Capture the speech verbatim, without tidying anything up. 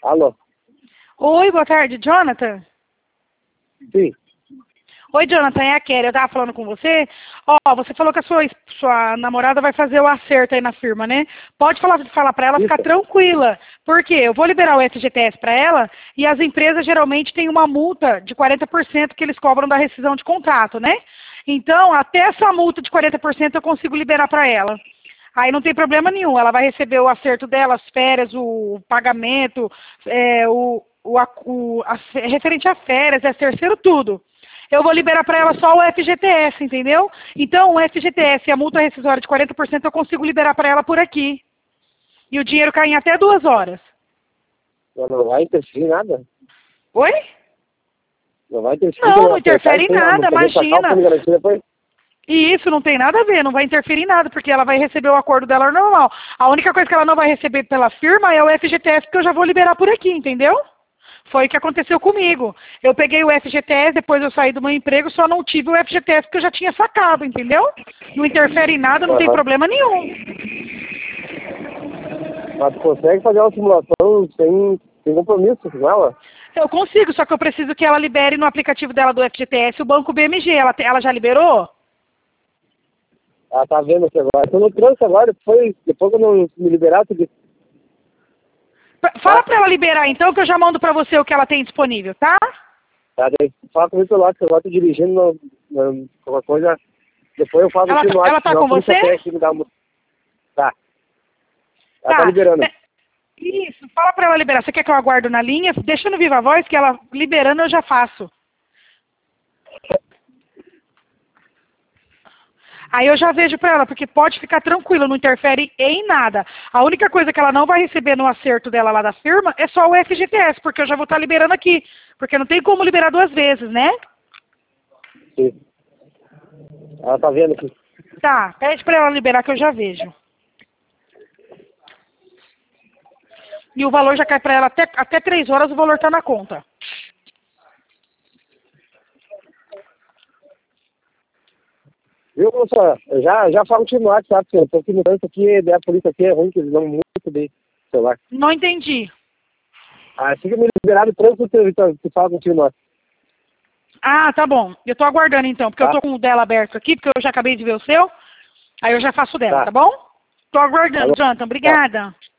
Alô? Oi, boa tarde, Jonathan? Sim. Oi, Jonathan, é a Kelly. Eu tava falando com você. Ó, você falou que a sua, es- sua namorada vai fazer o acerto aí na firma, né? Pode falar, falar para ela ficar Isso. tranquila. Porque eu vou liberar o F G T S para ela e as empresas geralmente têm uma multa de quarenta por cento que eles cobram da rescisão de contrato, né? Então, até essa multa de quarenta por cento eu consigo liberar para ela. Aí não tem problema nenhum. Ela vai receber o acerto dela, as férias, o pagamento, é, o, o, a- o a- referente a férias, é terceiro tudo. Eu vou liberar para ela só o F G T S, entendeu? Então, o F G T S e a multa rescisória de quarenta por cento eu consigo liberar para ela por aqui. E o dinheiro cai em até duas horas. Não, não vai interferir em nada? Oi? Não vai interferir? Não, não acertar interfere isso em aí, ela não nada, poder sacar o imagina. fundo de garantia depois? E isso não tem nada a ver, não vai interferir em nada, porque ela vai receber o acordo dela normal. A única coisa que ela não vai receber pela firma é o F G T S, que eu já vou liberar por aqui, entendeu? Foi o que aconteceu comigo. Eu peguei o F G T S, depois eu saí do meu emprego, só não tive o F G T S porque eu já tinha sacado, entendeu? Não interfere em nada, não tem Aham. problema nenhum. Mas tu consegue fazer uma simulação sem, sem compromisso com ela? Eu consigo, só que eu preciso que ela libere no aplicativo dela do F G T S o banco B M G. Ela, te- ela já liberou? Ela tá vendo aqui agora. Tu não trouxe agora, foi, depois que eu não me liberasse, eu disse, Pra- Fala tá? pra ela liberar então, que eu já mando pra você o que ela tem disponível, tá? Tá, daí fala comigo pelo lado, que eu gosto dirigindo, não, não, qualquer coisa, depois eu falo Ela, aqui tá- no ela WhatsApp, tá senão com a polícia você? técnica me dá uma... Tá, ela tá Tá. liberando. É, Isso, fala pra ela liberar. Você quer que eu aguardo na linha? Deixa no Viva Voz que ela liberando eu já faço. Aí eu já vejo pra ela, porque pode ficar tranquila, não interfere em nada. A única coisa que ela não vai receber no acerto dela lá da firma é só o F G T S, porque eu já vou estar liberando aqui. Porque não tem como liberar duas vezes, né? Sim. Ela tá vendo aqui. Tá, pede pra ela liberar que eu já vejo. E o valor já cai pra ela até, até três horas, o valor tá na conta. Viu, moça? Eu já, já falo contigo no WhatsApp, eu tô aqui no trânsito aqui, daí a polícia aqui é ruim, que eles dão muito bem no celular. Não entendi. Ah, fica me liberado o trânsito, tu, tu fala contigo no WhatsApp, Ah, tá bom. Eu tô aguardando então, porque eu tá? tô com o dela aberto aqui, porque eu já acabei de ver o seu. Aí eu já faço dela, Tá, tá bom? Tô tá aguardando, bom. Jonathan. Tá. Obrigada.